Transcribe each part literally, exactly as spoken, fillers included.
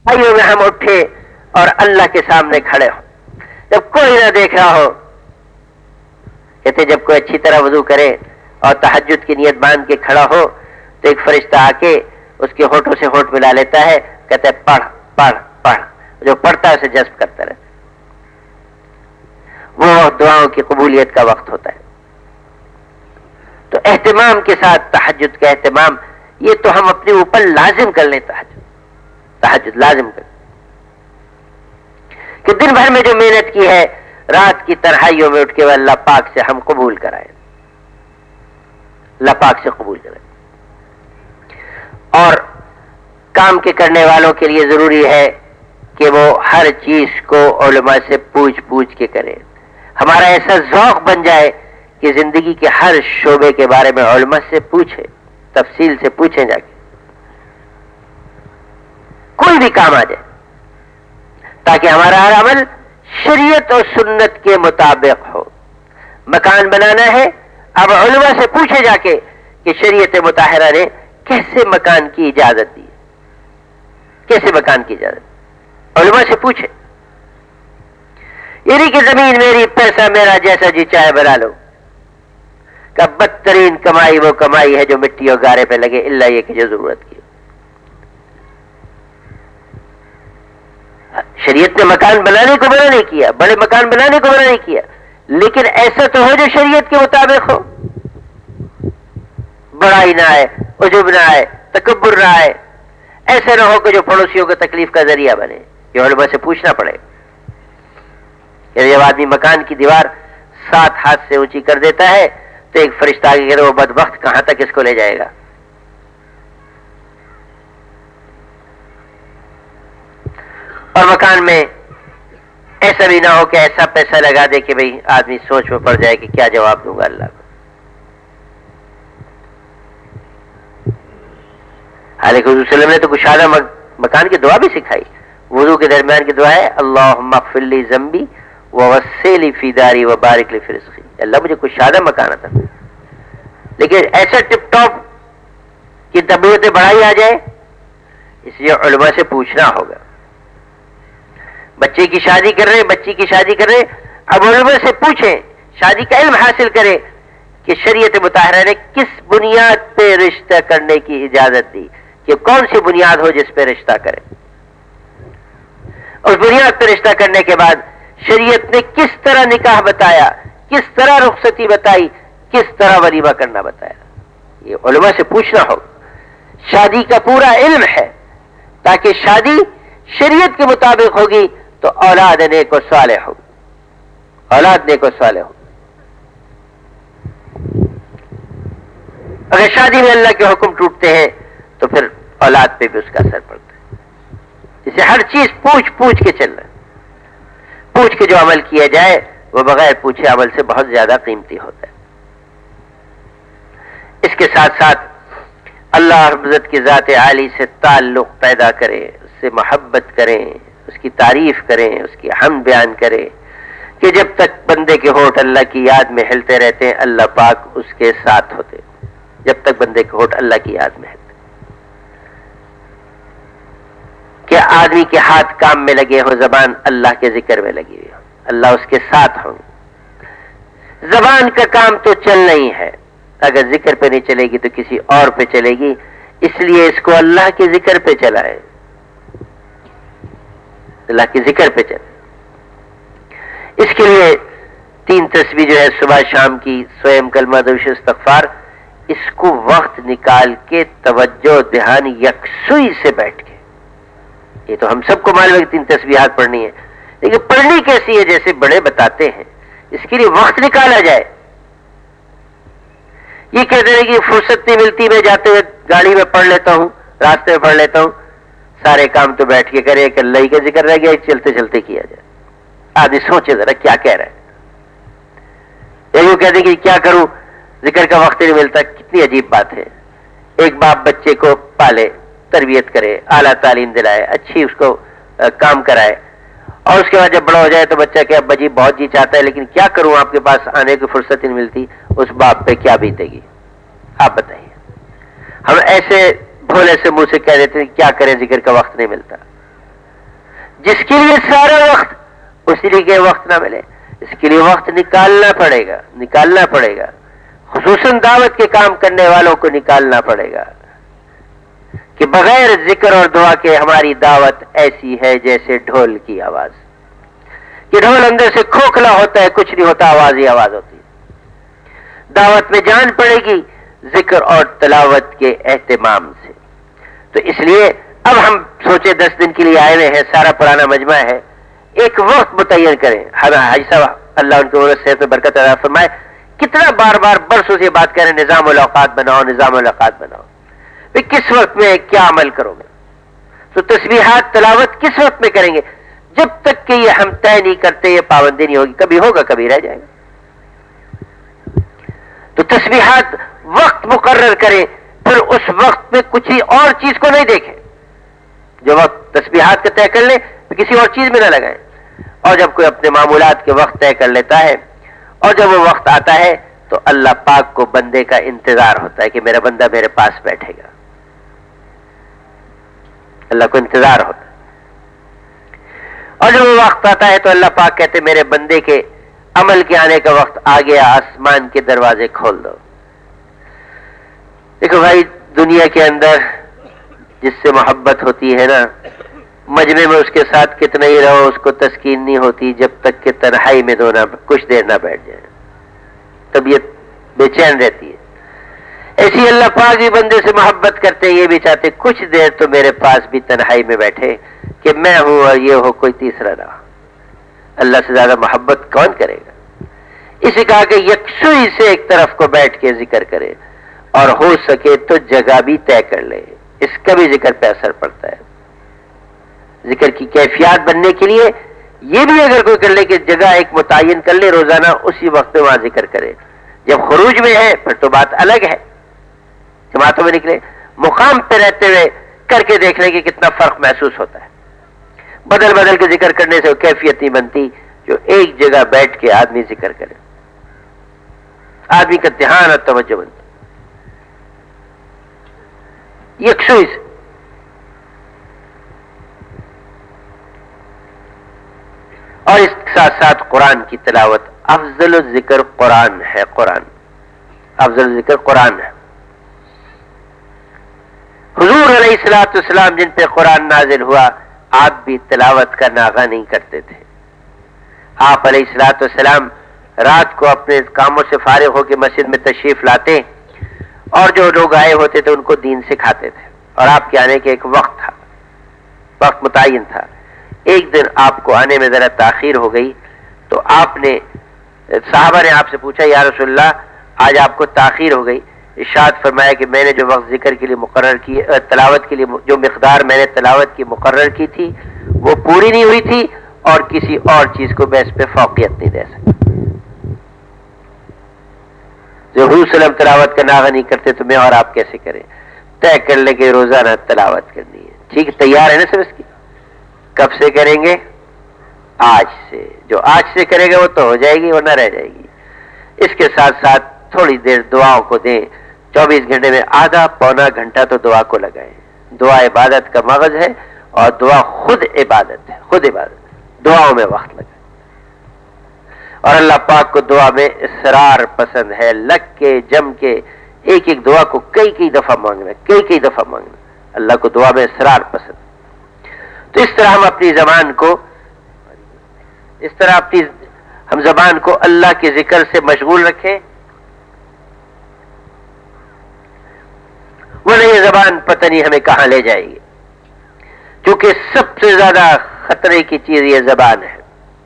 آئیوں میں ہم اٹھے اور اللہ کے سامنے کھڑے ہوں، جب کوئی نہ دیکھ رہا ہو. کہتے جب کوئی اچھی طرح وضو کرے اور تہجد کی نیت باندھ کے کھڑا ہو تو ایک فرشتہ آ کے اس کے ہونٹوں سے ہونٹ ملا لیتا ہے، کہتا ہے پڑھ پڑھ پڑھ. جو پڑھتا ہے اسے جذب کرتا رہتا. وہ دعاؤں کی قبولیت کا وقت ہوتا ہے. تو اہتمام کے ساتھ تہجد کا اہتمام، یہ تو ہم اپنے اوپر لازم کر لیں. تہجد تہجد لازم کر کہ دن بھر میں جو محنت کی ہے رات کی تنہائیوں میں اٹھ کے وہ اللہ پاک سے ہم قبول کرائیں، اللہ پاک سے قبول کرائیں. اور کام کے کرنے والوں کے لیے ضروری ہے کہ وہ ہر چیز کو علماء سے پوچھ پوچھ کے کرے. ہمارا ایسا ذوق بن جائے کہ زندگی کے ہر شعبے کے بارے میں علماء سے پوچھے، تفصیل سے پوچھیں جا کے، کوئی بھی کام آ جائے، تاکہ ہمارا ہر عمل شریعت اور سنت کے مطابق ہو. مکان بنانا ہے، اب علماء سے پوچھے جا کے کہ شریعت مطہرہ نے کیسے مکان کی اجازت دی، کیسے مکان کی اجازت، علماء سے پوچھے. یہ نہیں کہ زمین میری پیسہ میرا جیسا جی چاہے بنا لو. کہ بدترین کمائی وہ کمائی ہے جو مٹی اور گارے پہ لگے، اللہ یہ کہ جو ضرورت کی. شریعت نے مکان بنانے کو منع نہیں کیا، بڑے مکان بنانے کو منع نہیں کیا، لیکن ایسا تو ہو جو شریعت کے مطابق ہو. بڑائی نہ آئے، عجب نہ آئے، تکبر نہ آئے. ایسا نہ ہو کہ جو پڑوسیوں کو تکلیف کا ذریعہ بنے. یہ علماء سے پوچھنا پڑے. جب آدمی مکان کی دیوار سات ہاتھ سے اونچی کر دیتا ہے تو ایک فرشتہ آگے کہتا ہے وہ بدبخت کہاں تک اس کو لے جائے گا. اور مکان میں ایسا بھی نہ ہو کہ ایسا پیسہ لگا دے کہ بھئی آدمی سوچ میں پڑ جائے کہ کیا جواب دوں گا اللہ کو. حالانکہ حضور صلی اللہ علیہ وسلم نے تو کشادہ مکان کی دعا بھی سکھائی. وضو کے درمیان کی دعا ہے اللہم اغفر لی ذنبی ووسع لی فی داری وبارک لی فی رزقی. اللہ مجھے کشادہ مکان عطا. لیکن ایسا ٹپ ٹاپ کی طبیعت بڑھائی آ جائے، اس لیے علماء سے پوچھنا ہوگا. بچے کی شادی کر رہے بچی کی شادی کر رہے اب علماء سے پوچھیں، شادی کا علم حاصل کرے کہ شریعت مطہرہ نے کس بنیاد پہ رشتہ کرنے کی اجازت دی، کہ کون سی بنیاد ہو جس پہ رشتہ کرے. اس بنیاد پہ رشتہ کرنے کے بعد شریعت نے کس طرح نکاح بتایا، کس طرح رخصتی بتائی، کس طرح ولیمہ کرنا بتایا. یہ علماء سے پوچھنا ہوگا. شادی کا پورا علم ہے تاکہ شادی شریعت کے مطابق ہوگی تو اولاد نیک و صالح ہوگی، اولاد نیک و صالح ہوگی. اگر شادی میں اللہ کے حکم ٹوٹتے ہیں تو پھر اولاد پہ بھی اس کا اثر پڑتا ہے. اسے ہر چیز پوچھ پوچھ کے چلنا، پوچھ کے جو عمل کیا جائے وہ بغیر پوچھے عمل سے بہت زیادہ قیمتی ہوتا ہے. اس کے ساتھ ساتھ اللہ رب العزت کی ذات عالی سے تعلق پیدا کریں، اس سے محبت کریں، اس کی تعریف کریں، اس کی حمد بیان کریں کہ جب تک بندے کے ہونٹ اللہ کی یاد میں ہلتے رہتے ہیں اللہ پاک اس کے ساتھ ہوتے. جب تک بندے کے ہونٹ اللہ کی یاد میں ہلتے، کہ آدمی کے ہاتھ کام میں لگے ہو، زبان اللہ کے ذکر میں لگی ہوئی ہو، اللہ اس کے ساتھ ہوں. زبان کا کام تو چلنا ہی ہے، اگر ذکر پہ نہیں چلے گی تو کسی اور پہ چلے گی. اس لیے اس کو اللہ کے ذکر پہ چلائے، اللہ کے ذکر پہ چلے. اس کے لیے تین تسبیح جو ہے صبح شام کی، سویم کلمہ درود استغفار، اس کو وقت نکال کے توجہ دھیان یکسوئی سے بیٹھ کے. یہ تو ہم سب کو معلوم ہے کہ تین تسبیحات پڑھنی ہے، لیکن پڑھنی کیسی ہے جیسے بڑے بتاتے ہیں. اس کے لیے وقت نکالا جائے. یہ کہتے ہیں کہ فرصت نہیں ملتی، میں جاتے ہوئے گاڑی میں پڑھ لیتا ہوں، راستے میں پڑھ لیتا ہوں. سارے کام تو بیٹھ کے کرے کہ اللہ ہی کا ذکر رہ گیا، چلتے چلتے کیا جائے. آدمی سوچے ذرا کیا کہہ رہا ہے. یوں کہتے ہیں کہ کیا کروں، ذکر کا وقت نہیں ملتا. کتنی عجیب بات ہے. ایک باپ بچے کو پالے، تربیت کرے، اعلیٰ تعلیم دلائے، اچھی اس کو کام کرائے، اور اس کے بعد جب بڑا ہو جائے تو بچہ کہ ابا جی بہت جی چاہتا ہے لیکن کیا کروں، آپ کے پاس آنے کی فرصت نہیں ملتی. اس باپ پہ کیا بیتے گی آپ بتائیے. ہم ایسے بھولے سے منہ سے کہہ دیتے ہیں کیا کریں ذکر کا وقت نہیں ملتا. جس کے لیے سارا وقت اسی لیے وقت نہ ملے، اس کے لیے وقت نکالنا پڑے گا نکالنا پڑے گا خصوصاً دعوت کے کام کرنے والوں کو نکالنا پڑے گا کہ بغیر ذکر اور دعا کے ہماری دعوت ایسی ہے جیسے ڈھول کی آواز، کہ ڈھول اندر سے کھوکھلا ہوتا ہے، کچھ نہیں ہوتا، آواز ہی آواز ہوتی ہے۔ دعوت میں جان پڑے گی ذکر اور تلاوت کے اہتمام سے۔ تو اس لیے اب ہم سوچے دس دن کے لیے آئے ہوئے ہیں، سارا پرانا مجمع ہے، ایک وقت متعین کریں۔ حاجی صاحب اللہ ان کو صحت میں برکت عطا فرمائے، کتنا بار بار برسوں سے بات کریں نظام الاوقات بناؤ نظام الاوقات بناؤ، پھر کس وقت میں کیا عمل کرو گے؟ تو تسبیحات تلاوت کس وقت میں کریں گے؟ جب تک کہ یہ ہم طے نہیں کرتے یہ پابندی نہیں ہوگی، کبھی ہوگا کبھی رہ جائے گا۔ تو تسبیحات وقت مقرر کریں، پھر اس وقت میں کچھ ہی اور چیز کو نہیں دیکھیں، جو وقت تسبیحات کا طے کر لیں تو کسی اور چیز میں نہ لگائیں۔ اور جب کوئی اپنے معمولات کے وقت طے کر لیتا ہے اور جب وہ وقت آتا ہے تو اللہ پاک کو بندے کا انتظار ہوتا ہے کہ میرا بندہ میرے پاس بیٹھے گا، اللہ کو انتظار ہوتا ہے۔ اور جب وہ وقت آتا ہے تو اللہ پاک کہتے میرے بندے کے عمل کے آنے کا وقت آ گیا، آسمان کے دروازے کھول دو۔ دیکھو بھائی، دنیا کے اندر جس سے محبت ہوتی ہے نا، مجمع میں اس کے ساتھ کتنا ہی رہو اس کو تسکین نہیں ہوتی جب تک کہ تنہائی میں دو نہ کچھ دیر نہ بیٹھ جائے، طبیعت بے چین رہتی ہے۔ ایسی اللہ پاک بھی بندے سے محبت کرتے ہیں، یہ بھی چاہتے کچھ دیر تو میرے پاس بھی تنہائی میں بیٹھے کہ میں ہوں اور یہ ہو کوئی تیسرا نہ ہو۔ اللہ سے زیادہ محبت کون کرے گا؟ اسے کہا کہ یکسوئی سے ایک طرف کو بیٹھ کے ذکر کرے اور ہو سکے تو جگہ بھی طے کر لے، اس کا بھی ذکر پہ اثر پڑتا ہے۔ ذکر کی کیفیات بننے کے لیے یہ بھی اگر کوئی کر لے کہ جگہ ایک متعین کر لے، روزانہ اسی وقت میں وہاں ذکر کرے۔ جب خروج میں ہے پھر تو بات الگ ہے، جماعتوں میں نکلے، مقام پہ رہتے ہوئے کر کے دیکھ لیں کہ کتنا فرق محسوس ہوتا ہے۔ بدل بدل کے ذکر کرنے سے وہ کیفیت نہیں بنتی جو ایک جگہ بیٹھ کے آدمی ذکر کرے، آدمی کا دھیان اور توجہ بنتا یکسوئی سے۔ اور اس کے ساتھ ساتھ قرآن کی تلاوت، افضل الذکر قرآن ہے، قرآن افضل الذکر قرآن ہے۔ حضور علیہ الصلوۃ والسلام جن پہ قرآن نازل ہوا، آپ بھی تلاوت کا ناغہ نہیں کرتے تھے۔ آپ علیہ الصلوۃ والسلام رات کو اپنے کاموں سے فارغ ہو کے مسجد میں تشریف لاتے اور جو لوگ آئے ہوتے تھے ان کو دین سکھاتے تھے، اور آپ کے آنے کے ایک وقت تھا، وقت متعین تھا۔ ایک دن آپ کو آنے میں ذرا تاخیر ہو گئی تو آپ نے صحابہ نے آپ سے پوچھا یا رسول اللہ آج آپ کو تاخیر ہو گئی، ارشاد فرمایا کہ میں نے جو وقت ذکر کے لیے مقرر کی، تلاوت کے لیے جو مقدار میں نے تلاوت کی مقرر کی تھی وہ پوری نہیں ہوئی تھی، اور کسی اور چیز کو میں اس پہ فوقیت نہیں دے سکتا۔ جو حضور صلی اللہ علیہ وسلم تلاوت کا ناغہ نہیں کرتے تو میں اور آپ کیسے کریں؟ طے کر لیں کہ روزانہ تلاوت کرنی ہے، ٹھیک ہے؟ تیار ہے نا سب اس کی؟ کب سے کریں گے؟ آج سے۔ جو آج سے کرے گا وہ تو ہو جائے گی ورنہ رہ جائے گی۔ اس کے ساتھ ساتھ تھوڑی دیر دعاؤں کو دیں، چوبیس گھنٹے میں آدھا پونا گھنٹہ تو دعا کو لگائیں۔ دعا عبادت کا مغز ہے اور دعا خود عبادت ہے، خود عبادت۔ دعاؤں میں وقت لگائیں، اور اللہ پاک کو دعا میں اصرار پسند ہے، لگ کے جم کے ایک ایک دعا کو کئی کئی دفعہ مانگنا، کئی کئی دفعہ مانگنا، اللہ کو دعا میں اصرار پسند۔ تو اس طرح ہم اپنی زبان کو اس طرح اپنی ہم زبان کو اللہ کے ذکر سے مشغول رکھیں، ورنہ یہ زبان پتہ نہیں ہمیں کہاں لے جائے گی، کیونکہ سب سے زیادہ خطرے کی چیز یہ زبان ہے۔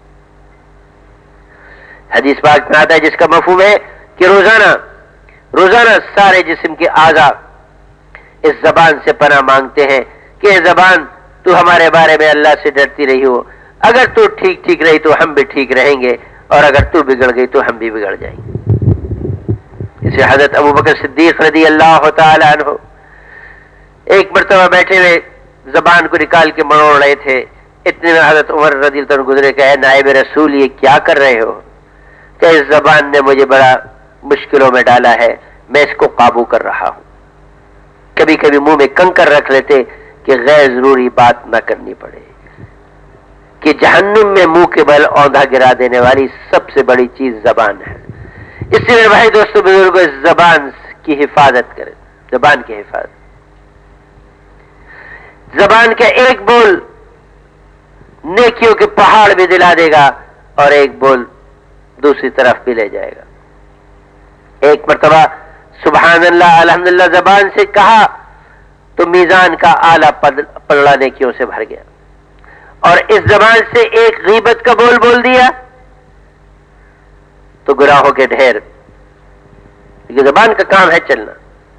حدیث پاک میں آتا ہے جس کا مفہوم ہے کہ روزانہ روزانہ سارے جسم کے اعضاء اس زبان سے پناہ مانگتے ہیں کہ اے زبان تو ہمارے بارے میں اللہ سے ڈرتی رہی ہو، اگر تو ٹھیک ٹھیک رہی تو ہم بھی ٹھیک رہیں گے، اور اگر تو بگڑ گئی تو ہم بھی بگڑ جائیں گے۔ اسے حضرت ابو بکر صدیق رضی اللہ تعالی عنہ ایک مرتبہ بیٹھے ہوئے زبان کو نکال کے مروڑ رہے تھے، اتنے میں حضرت عمر رضی اللہ عنہ گزرے کہ اے نائب رسول یہ کیا کر رہے ہو؟ کہ اس زبان نے مجھے بڑا مشکلوں میں ڈالا ہے، میں اس کو قابو کر رہا ہوں۔ کبھی کبھی منہ میں کنکر رکھ لیتے کہ غیر ضروری بات نہ کرنی پڑے، کہ جہنم میں منہ کے بل اوندھا گرا دینے والی سب سے بڑی چیز زبان ہے. اس لیے میرے بھائی دوستو بزرگوں اس زبان کی حفاظت کریں. زبان کی حفاظت. زبان کا ایک بول نیکیوں کے پہاڑ بھی دلا دے گا اور ایک بول دوسری طرف بھی لے جائے گا. ایک مرتبہ سبحان اللہ الحمدللہ زبان سے کہا تو میزان کا آلہ پلڑا نیکیوں سے بھر گیا. اور اس زبان سے ایک غیبت کا بول بول دیا تو گناہوں کے ڈھیر. یہ زبان کا کام ہے چلنا.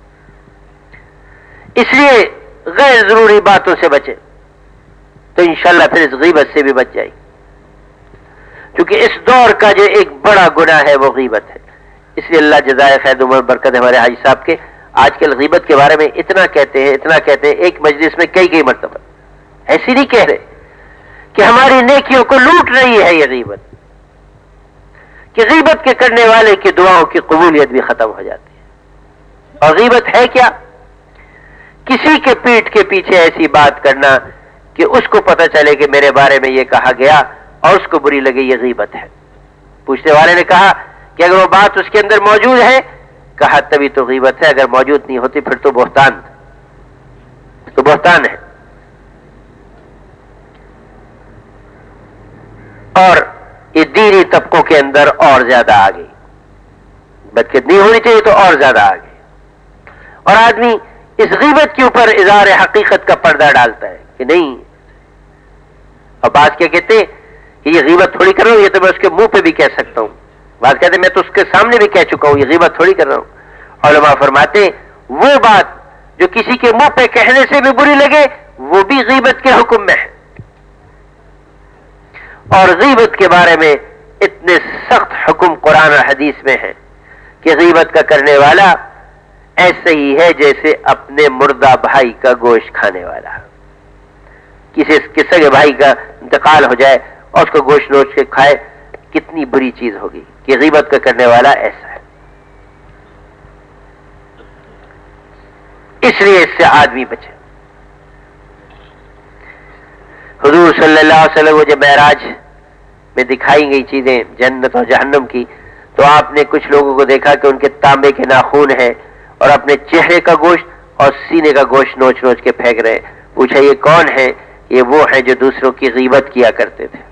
اس لیے غیر ضروری باتوں سے بچے تو انشاءاللہ پھر اس غیبت سے بھی بچ جائے. کیونکہ اس دور کا جو ایک بڑا گناہ ہے وہ غیبت ہے. اس لیے اللہ جزائے خیر عمر برکت ہمارے حاجی صاحب کے آج کل غیبت کے بارے میں اتنا کہتے ہیں اتنا کہتے ہیں ایک مجلس میں کئی کئی مرتبہ. ایسی نہیں کہہ رہے کہ ہماری نیکیوں کو لوٹ رہی ہے یہ غیبت، کہ غیبت کے کرنے والے کی دعاؤں کی قبولیت بھی ختم ہو جاتی ہے. اور غیبت ہے کیا؟ کسی کے پیٹھ کے پیچھے ایسی بات کرنا کہ اس کو پتہ چلے کہ میرے بارے میں یہ کہا گیا اور اس کو بری لگے، یہ غیبت ہے. پوچھنے والے نے کہا کہ اگر وہ بات اس کے اندر موجود ہے، کہا تبھی تو غیبت ہے، اگر موجود نہیں ہوتی پھر تو بہتان تو بہتان ہے. اور یہ دینی طبقوں کے اندر اور زیادہ آ گئی. بدقسمتی نہیں ہونی چاہیے تو اور زیادہ آ گئی. اور آدمی اس غیبت کے اوپر اظہار حقیقت کا پردہ ڈالتا ہے کہ نہیں. اور بعض کیا کہتے ہیں کہ یہ غیبت تھوڑی کر رہا ہوں، یہ تو میں اس کے منہ پہ بھی کہہ سکتا ہوں. بعض کہتے ہیں میں تو اس کے سامنے بھی کہہ چکا ہوں، یہ غیبت تھوڑی کر رہا ہوں. علماء فرماتے ہیں وہ بات جو کسی کے منہ پہ کہنے سے بھی بری لگے وہ بھی غیبت کے حکم میں ہے. اور غیبت کے بارے میں اتنے سخت حکم قرآن اور حدیث میں ہے کہ غیبت کا کرنے والا ایسے ہی ہے جیسے اپنے مردہ بھائی کا گوشت کھانے والا. کسی کسی کے بھائی کا انتقال ہو جائے اور اس کو گوشت نوچ کے کھائے، کتنی بری چیز ہوگی. کہ غیبت کا کرنے والا ایسا ہے. اس لیے اس سے آدمی بچے. حضور صلی اللہ علیہ وسلم کو جب معراج میں دکھائی گئی چیزیں جنت اور جہنم کی تو آپ نے کچھ لوگوں کو دیکھا کہ ان کے تانبے کے ناخون ہیں اور اپنے چہرے کا گوشت اور سینے کا گوشت نوچ نوچ کے پھینک رہے. پوچھا یہ کون ہے؟ یہ وہ ہیں جو دوسروں کی غیبت کیا کرتے تھے.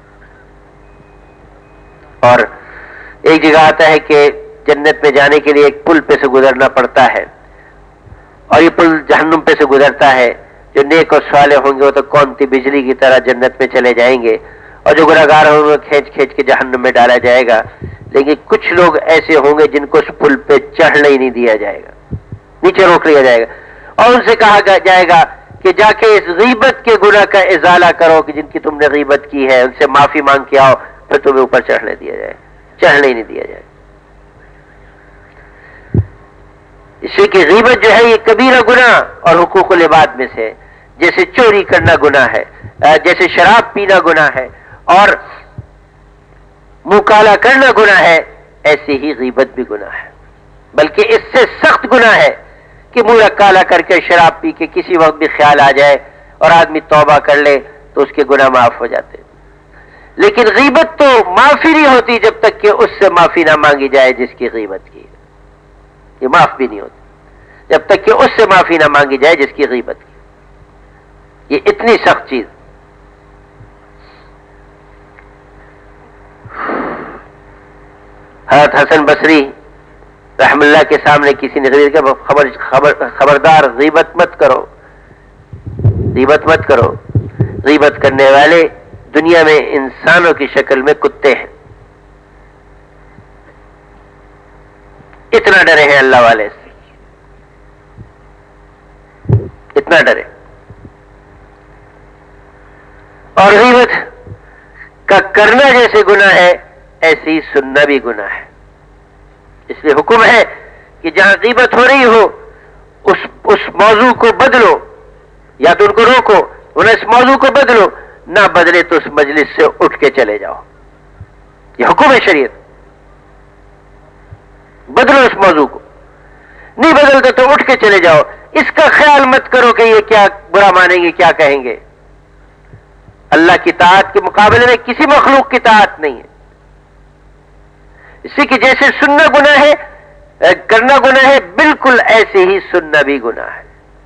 اور ایک جگہ آتا ہے کہ جنت میں جانے کے لیے ایک پل پہ سے گزرنا پڑتا ہے اور یہ پل جہنم پہ سے گزرتا ہے. جو نیک اور صالح ہوں گے وہ تو کونتی بجلی کی طرح جنت میں چلے جائیں گے اور جو گناہگار ہوں گے کھینچ کھینچ کے جہنم میں ڈالا جائے گا. لیکن کچھ لوگ ایسے ہوں گے جن کو اس پل پہ چڑھنے ہی نہیں دیا جائے گا، نیچے روک لیا جائے گا اور ان سے کہا جائے گا کہ جا کے اس غیبت کے گناہ کا ازالہ کرو کہ جن کی تم نے غیبت کی ہے، ان سے معافی مانگ کے آؤ پھر تمہیں اوپر چڑھنے دیا جائے. چڑھنے ہی نہیں دیا جائے. اس لیے کہ غیبت جو ہے یہ کبیرہ گناہ اور حقوق العباد میں سے، جیسے چوری کرنا گناہ ہے، جیسے شراب پینا گناہ ہے اور منہ کالا کرنا گناہ ہے، ایسے ہی غیبت بھی گناہ ہے. بلکہ اس سے سخت گناہ ہے کہ منہ کالا کر کے شراب پی کے کسی وقت بھی خیال آ جائے اور آدمی توبہ کر لے تو اس کے گناہ معاف ہو جاتے. لیکن غیبت تو معافی نہیں ہوتی جب تک کہ اس سے معافی نہ مانگی جائے جس کی غیبت کی. یہ معاف بھی نہیں ہوتی جب تک کہ اس سے معافی نہ مانگی جائے جس کی غیبت کی. یہ اتنی سخت چیز. حضرت حسن بصری رحم اللہ کے سامنے کسی نے خبر خبر خبردار غیبت مت کرو، غیبت مت کرو. غیبت کرنے والے دنیا میں انسانوں کی شکل میں کتے ہیں. اتنا ڈرے ہیں اللہ والے سے، اتنا ڈرے. اور غیبت کا کرنا جیسے گناہ ہے ایسے ہی سننا بھی گناہ ہے. اس لیے حکم ہے کہ جہاں غیبت ہو رہی ہو اس اس موضوع کو بدلو، یا تو ان کو روکو، انہیں اس موضوع کو بدلو، نہ بدلے تو اس مجلس سے اٹھ کے چلے جاؤ. یہ حکم ہے شریعت. بدلو اس موضوع کو، نہیں بدلتے تو اٹھ کے چلے جاؤ. اس کا خیال مت کرو کہ یہ کیا برا مانیں گے، کیا کہیں گے. اللہ کی طاعت کے مقابلے میں کسی مخلوق کی طاعت نہیں ہے. اسی کہ جیسے سننا گناہ ہے، کرنا گناہ ہے، بالکل ایسے ہی سننا بھی گناہ ہے.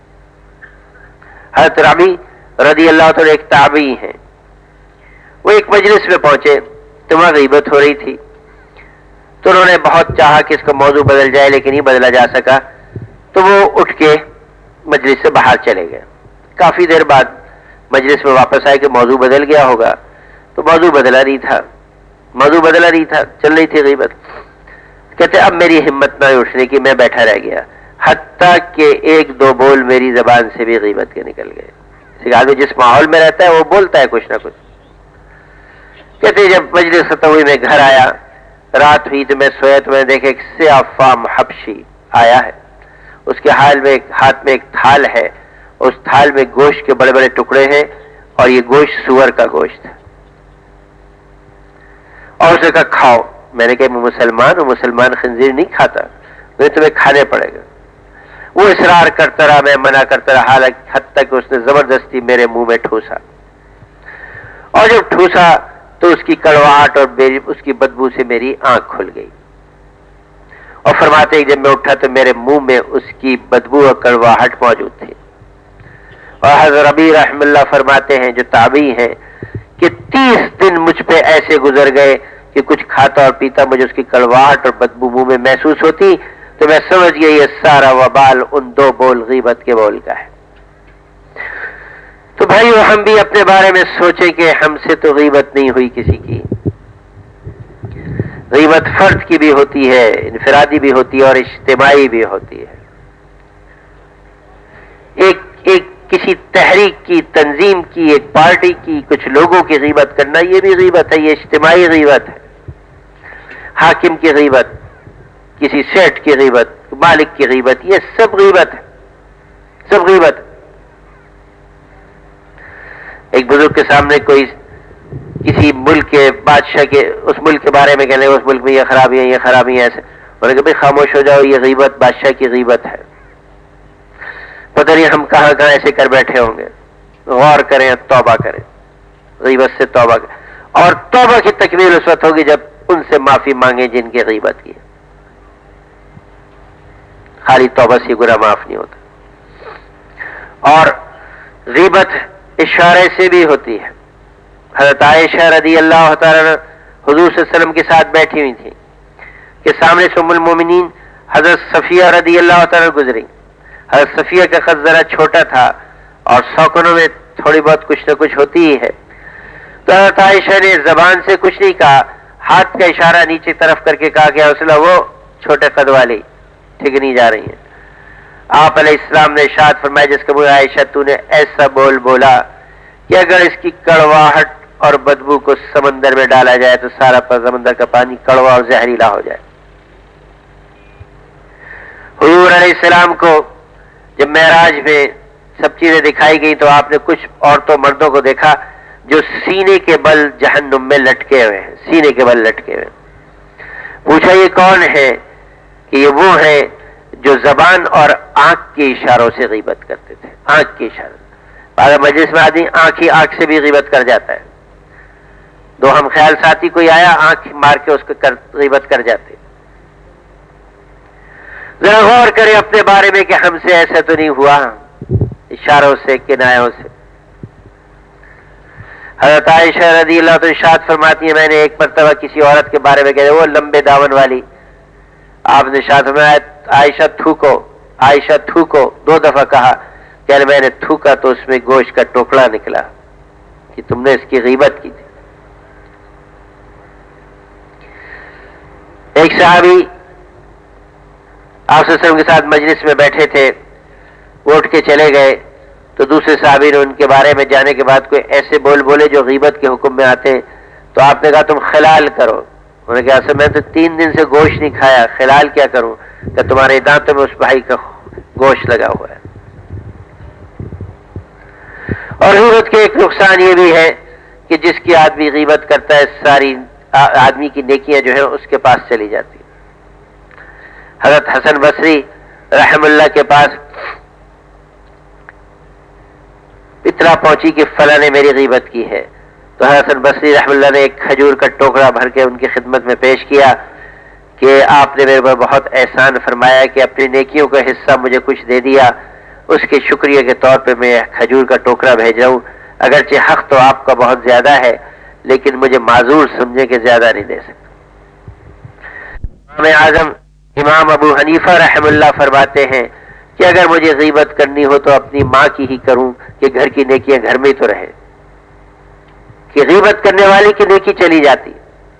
حضرت ربی رضی اللہ عنہ ایک تابعی ہیں، وہ ایک مجلس میں پہنچے تو وہاں غیبت ہو رہی تھی، تو انہوں نے بہت چاہا کہ اس کا موضوع بدل جائے لیکن نہیں بدلا جا سکا، تو وہ اٹھ کے مجلس سے باہر چلے گئے. کافی دیر بعد مجلس میں واپس آئے کہ موضوع بدل گیا ہوگا، تو موضوع بدلا نہیں تھا، موضوع بدلا نہیں تھا، چل رہی تھی غیبت. کہتے اب میری ہمت نہ اٹھنے کی، میں بیٹھا رہ گیا، حتیٰ کہ ایک دو بول میری زبان سے بھی غیبت کے نکل گئے. آدمی جس ماحول میں رہتا ہے وہ بولتا ہے کچھ نہ کچھ. کہتے جب مجلس ختم ہوئی میں گھر آیا، رات ہوئی تو میں سویا تو میں نے دیکھا ایک سیاہ فام حبشی آیا ہے، اس کے حال میں ہاتھ میں ایک تھال ہے، اس تھال میں گوشت کے بڑے بڑے ٹکڑے ہیں اور یہ گوشت سور کا گوشت ہے. اور اس نے کہا کھاؤ. میں نے کہا میں مسلمان ہوں، مسلمان خنزیر نہیں کھاتا، مجھے تمہیں کھانے پڑے گا. وہ اصرار کرتا رہا، میں منع کرتا رہا، حالانکہ حتیٰ کہ اس نے زبردستی میرے منہ میں ٹھوسا، اور جب ٹھوسا تو اس کی کڑواہٹ اور اس کی بدبو سے میری آنکھ کھل گئی. اور فرماتے ہیں جب میں اٹھا تو میرے منہ میں اس کی بدبو اور کڑواہٹ موجود تھی. اور حضرت ربیع رحم اللہ فرماتے ہیں جو تابعی ہیں کہ تیس دن مجھ پہ ایسے گزر گئے کہ کچھ کھاتا اور پیتا مجھے اس کی کڑواہٹ اور بدبو منہ میں محسوس ہوتی تو میں سمجھ گیا یہ سارا وبال ان دو بول غیبت کے بول کا ہے. تو بھائیو ہم بھی اپنے بارے میں سوچیں کہ ہم سے تو غیبت نہیں ہوئی کسی کی. غیبت فرد کی بھی ہوتی ہے، انفرادی بھی ہوتی ہے اور اجتماعی بھی ہوتی ہے. ایک ایک کسی تحریک کی، تنظیم کی، ایک پارٹی کی، کچھ لوگوں کی غیبت کرنا یہ بھی غیبت ہے، یہ اجتماعی غیبت ہے. حاکم کی غیبت، کسی سیٹ کی غیبت، مالک کی غیبت، یہ سب غیبت ہے، سب غیبت. ایک بزرگ کے سامنے کوئی کسی ملک کے بادشاہ کے اس ملک کے بارے میں کہنے اس ملک میں یہ خرابیاں یہ خرابیاں ایسے، انہوں نے کہا بھائی خاموش ہو جاؤ، یہ غیبت بادشاہ کی غیبت ہے. پتہ نہیں ہم کہاں کہاں ایسے کر بیٹھے ہوں گے. غور کریں، توبہ کریں، غیبت سے توبہ کریں. اور توبہ کی تکمیل اس وقت ہوگی جب ان سے معافی مانگیں جن کی غیبت کی. خالی توبہ سے گناہ معاف نہیں ہوتا. اور غیبت اشارے سے بھی ہوتی ہے. حضرت عائشہ رضی اللہ تعالیٰ عنہ حضور صلی اللہ علیہ وسلم کے ساتھ بیٹھی ہوئی تھی کہ سامنے سے ام المومنین حضرت صفیہ رضی اللہ تعالیٰ گزری. حضرت صفیہ کا قد ذرا چھوٹا تھا اور سوکنوں میں تھوڑی بہت کچھ نہ کچھ ہوتی ہی ہے. تو حضرت عائشہ نے زبان سے کچھ نہیں کہا، ہاتھ کا اشارہ نیچے طرف کر کے کہا کہ یا رسول اللہ وہ چھوٹے قد والی ٹھیک نہیں جا رہی ہیں. آپ علیہ السلام نے ارشاد فرمایا جس کا وہ عائشہ تو نے ایسا بول بولا کہ اگر اس کی کڑواہٹ اور بدبو کو سمندر میں ڈالا جائے تو سارا سمندر کا پانی کڑوا اور زہریلا ہو جائے. حضور علیہ السلام کو جب معراج میں سب چیزیں دکھائی گئی تو آپ نے کچھ عورتوں مردوں کو دیکھا جو سینے کے بل جہنم میں لٹکے ہوئے ہیں، سینے کے بل لٹکے ہوئے. پوچھا یہ کون ہے؟ کہ یہ وہ ہے جو زبان اور آنکھ کے اشاروں سے غیبت کرتے تھے. آنکھ کے اشارے، اگر مجلس میں آدمی آنکھ ہی آنکھ سے بھی غیبت کر جاتا ہے. دو ہم خیال ساتھی کوئی آیا آنکھ مار کے اس کو غیبت کر جاتے. ذرا غور کریں اپنے بارے میں کہ ہم سے ایسا تو نہیں ہوا اشاروں سے، کنایوں سے. حضرت عائشہ رضی اللہ عنہا ارشاد فرماتی ہیں میں نے ایک مرتبہ کسی عورت کے بارے میں کہا وہ لمبے دامن والی، آپ نے ارشاد فرمایا عائشہ تھوکو، عائشہ تھوکو. دو دفعہ کہا کہ میں نے تھوکا تو اس میں گوشت کا ٹوکڑا نکلا کہ تم نے اس کی غیبت کی تھی. ایک صحابی آپ صلی اللہ علیہ وسلم کے ساتھ مجلس میں بیٹھے تھے، وہ اٹھ کے چلے گئے تو دوسرے صحابی نے ان کے بارے میں جانے کے بعد کوئی ایسے بول بولے جو غیبت کے حکم میں آتے، تو آپ نے کہا تم خلال کرو. انہوں نے کہا اصل میں تو تین دن سے گوشت نہیں کھایا، خلال کیا کروں؟ کہ تمہارے دانتوں میں اس بھائی کا گوشت لگا ہوا ہے. اور غیبت کے ایک نقصان یہ بھی ہے کہ جس کی آدمی غیبت کرتا ہے ساری آدمی کی نیکیاں جو ہیں اس کے پاس چلی جاتی. حضرت حسن بصری رحم اللہ کے پاس اطلاع پہنچی کہ فلاں نے میری غیبت کی ہے. تو حسن بصری رحمۃ اللہ نے ایک کھجور کا ٹوکرا بھر کے ان کی خدمت میں پیش کیا کہ آپ نے میرے پر بہت احسان فرمایا کہ اپنی نیکیوں کا حصہ مجھے کچھ دے دیا، اس کے شکریہ کے طور پہ میں کھجور کا ٹوکرا بھیج رہا ہوں، اگرچہ حق تو آپ کا بہت زیادہ ہے لیکن مجھے معذور سمجھے کہ زیادہ نہیں دے سکتا۔ امام اعظم امام ابو حنیفہ رحم اللہ فرماتے ہیں کہ اگر مجھے غیبت کرنی ہو تو اپنی ماں کی ہی کروں کہ گھر کی نیکیاں گھر میں ہی تو رہے، کہ غیبت کرنے والی کی نیکی چلی جاتی۔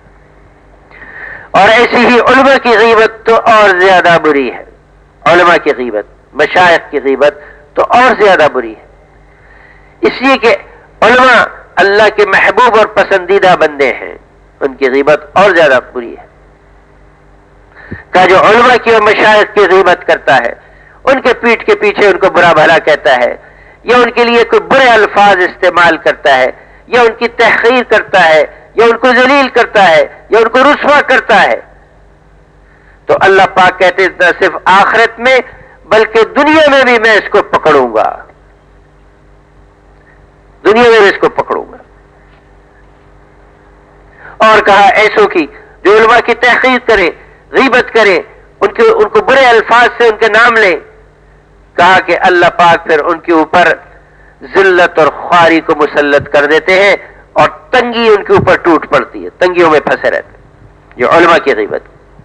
اور ایسی ہی علماء کی غیبت تو اور زیادہ بری ہے، علماء کی غیبت، مشائخ کی غیبت تو اور زیادہ بری ہے، اس لیے کہ علماء اللہ کے محبوب اور پسندیدہ بندے ہیں، ان کی غیبت اور زیادہ بری ہے۔ کہ جو علماء کی اور مشائخ کی غیبت کرتا ہے، ان کے پیٹھ کے پیچھے ان کو برا بھلا کہتا ہے، یا ان کے لیے کوئی برے الفاظ استعمال کرتا ہے، یا ان کی تحقیر کرتا ہے، یا ان کو ذلیل کرتا ہے، یا ان کو رسوا کرتا ہے، تو اللہ پاک کہتے ہیں نہ صرف آخرت میں بلکہ دنیا میں بھی میں اس کو پکڑوں گا، دنیا میں بھی اس کو پکڑوں گا۔ اور کہا ایسوں کی جو علماء کی تحقیر کرے، غیبت کرے، ان کے ان کو برے الفاظ سے ان کے نام لیں، کہا کہ اللہ پاک پھر ان کے اوپر ذلت اور خواری کو مسلط کر دیتے ہیں اور تنگی ان کے اوپر ٹوٹ پڑتی ہے، تنگیوں میں پھنسے رہتے ہیں جو علماء کی غیبت۔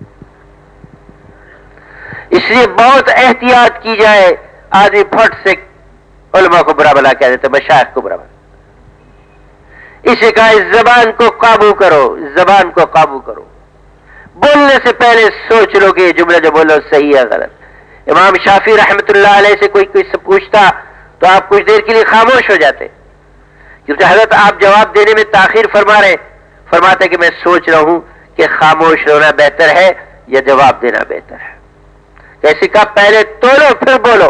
اس لیے بہت احتیاط کی جائے، آدمی پھٹ سے علماء کو برا بلا کہہ دیتے، مشائخ کو برا بلا۔ اسے کہا اس زبان کو قابو کرو، اس زبان کو قابو کرو، بولنے سے پہلے سوچ لو کہ یہ جملہ جو بولو صحیح ہے غلط۔ امام شافعی رحمۃ اللہ علیہ سے کوئی کوئی سے پوچھتا تو آپ کچھ دیر کے لیے خاموش ہو جاتے، کیونکہ حضرت آپ جواب دینے میں تاخیر فرما رہے، فرماتے کہ میں سوچ رہا ہوں کہ خاموش ہونا بہتر ہے یا جواب دینا بہتر ہے۔ کیسے کہا پہلے تولو پھر بولو،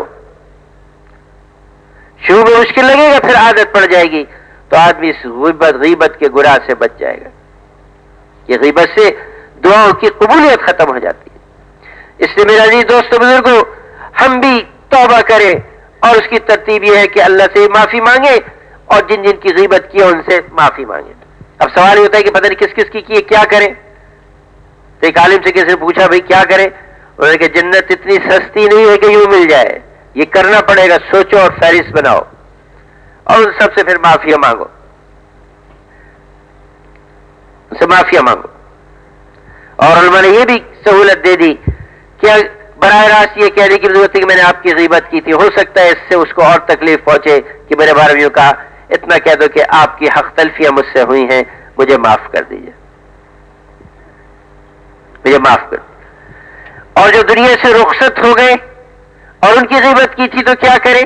شروع میں مشکل لگے گا پھر عادت پڑ جائے گی تو آدمی اس غیبت غیبت کے گناہ سے بچ جائے گا۔ یہ غیبت سے دعاؤں کی قبولیت ختم ہو جاتی ہے۔ اس لیے میرے عزیز دوستو بزرگوں، ہم بھی توبہ کریں، اور اس کی ترتیب یہ ہے کہ اللہ سے معافی مانگے اور جن جن کی غیبت کی ہے ان سے معافی مانگے۔ اب سوال یہ ہوتا ہے کہ پتہ نہیں کس کس کی کی ہے، کیا کریں؟ تو ایک عالم سے کسی نے پوچھا بھائی کیا کریں؟ انہوں نے کہا جنت اتنی سستی نہیں ہے کہ یوں مل جائے، یہ کرنا پڑے گا، سوچو اور فہرست بناؤ اور ان سب سے پھر معافیا مانگو، ان سے معافیا مانگو۔ اور علماء نے یہ بھی سہولت دے دی کہ براہ راست یہ کہنے کی ضرورت ہے کہ میں نے آپ کی غیبت کی تھی، ہو سکتا ہے اس سے اس کو اور تکلیف پہنچے کہ میرے بارے میں یوں کہا، اتنا کہہ دو کہ آپ کی حق تلفیاں مجھ سے ہوئی ہیں، مجھے معاف کر دیجیے، مجھے معاف کر۔ اور جو دنیا سے رخصت ہو گئے اور ان کی غیبت کی تھی تو کیا کریں؟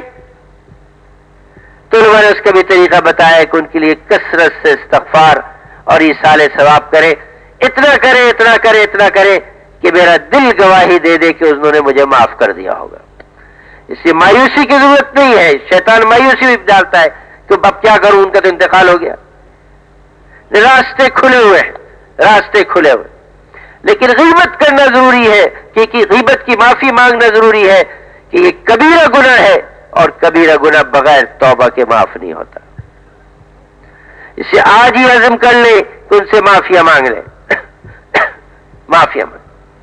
تو علماء نے اس کا بھی طریقہ بتایا کہ ان کے لیے کثرت سے استغفار اور ایصال ثواب کرے، اتنا کرے اتنا کرے اتنا کرے کہ میرا دل گواہی دے دے کہ انہوں نے مجھے معاف کر دیا ہوگا۔ اس سے مایوسی کی ضرورت نہیں ہے، شیطان مایوسی بھی ڈالتا ہے کہ اب کیا کروں، ان کا تو انتقال ہو گیا۔ راستے کھلے ہوئے ہیں، راستے کھلے ہوئے، لیکن غیبت کرنا ضروری ہے، کیونکہ غیبت کی معافی مانگنا ضروری ہے کہ یہ کبیرہ گناہ ہے اور کبیرہ گناہ بغیر توبہ کے معاف نہیں ہوتا۔ اسے آج ہی عزم کر لے کہ ان سے معافیا مانگ لے، معافیا مانگ،